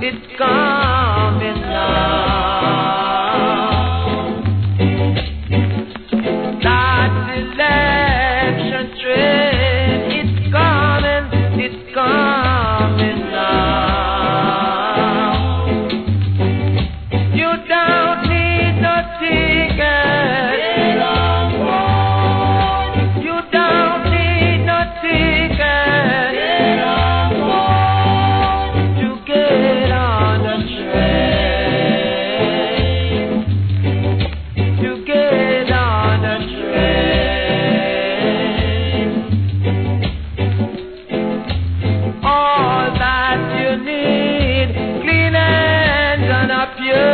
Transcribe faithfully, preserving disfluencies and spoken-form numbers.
it's coming now. That election train, it's coming, it's coming now. You don't need no ticket. Get on board. You don't need no ticket. Get on board. To get on the train. To get on the train. All that you need, clean hands and a pure